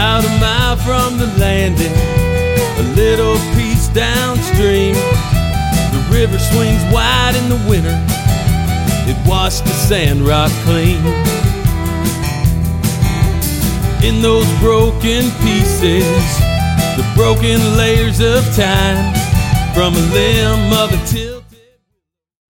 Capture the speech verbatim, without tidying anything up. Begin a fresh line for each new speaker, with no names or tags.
About a mile from the landing, a little piece downstream, the river swings wide in the winter. It washed the sand rock clean. In those broken pieces, the broken layers of time, from a limb of a tip